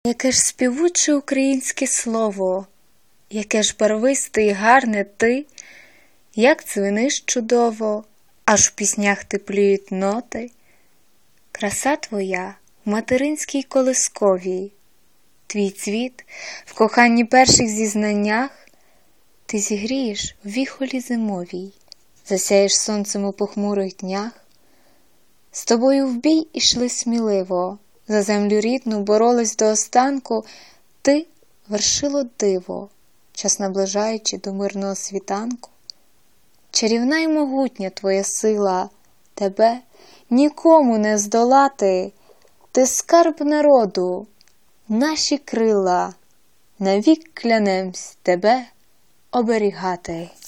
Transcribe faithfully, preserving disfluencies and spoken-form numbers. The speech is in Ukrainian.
Яке ж співуче українське слово, яке ж барвисте і гарне ти, як дзвениш чудово, аж в піснях тепліють ноти. Краса твоя в материнській колисковій, твій цвіт в коханні перших зізнаннях, ти зігрієш в віхолі зимовій, засяєш сонцем у похмурих днях. З тобою в бій ішли сміливо, за землю рідну боролись до останку, ти вершило диво, час наближаючи до мирного світанку. Чарівна й могутня твоя сила, тебе нікому не здолати, ти скарб народу, наші крила, навік клянемсь тебе оберігати.